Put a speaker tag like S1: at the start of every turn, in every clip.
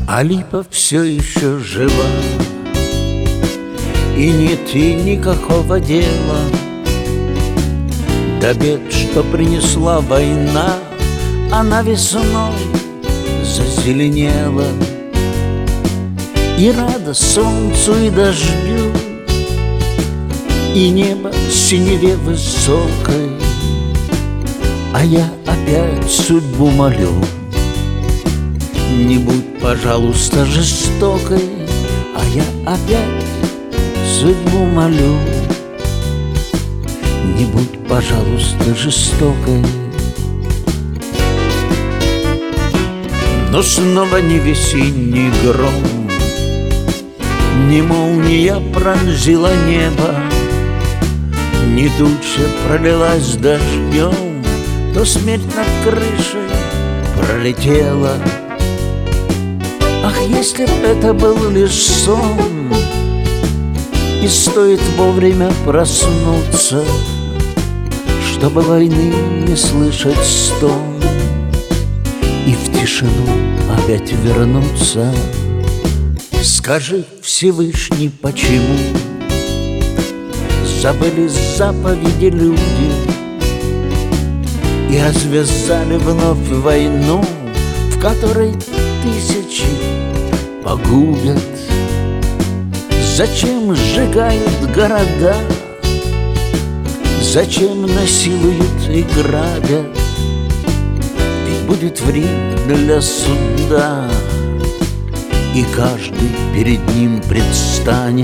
S1: А липа все еще жива, и нет ей никакого дела до бед, что принесла война. Она весной зазеленела и рада солнцу и дождю, и небо синеве высокой. А я опять судьбу молю: не будь, пожалуйста, жестокой. А я опять судьбу молю: не будь, пожалуйста, жестокой. Но снова ни весенний гром, ни молния пронзила небо, ни туча пролилась дождем, то смерть над крышей пролетела. Ах, если б это был лишь сон, и стоит вовремя проснуться, чтобы войны не слышать стон, и в тишину опять вернуться. Скажи, Всевышний, почему забыли заповеди люди и развязали вновь войну, в которой тысячи погубят? Зачем сжигают города? Зачем насилуют и грабят? Ведь будет время для суда, и каждый перед ним предстанет.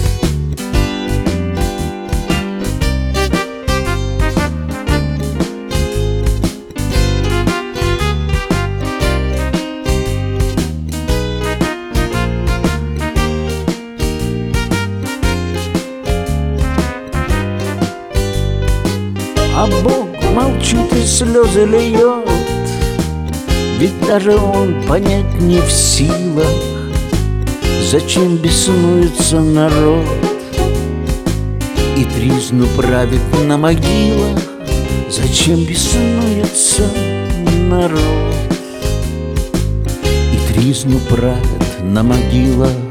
S1: А Бог молчит и слезы льет, ведь даже Он понять не в силах, зачем беснуется народ и тризну правит на могилах. Зачем беснуется народ и тризну правит на могилах?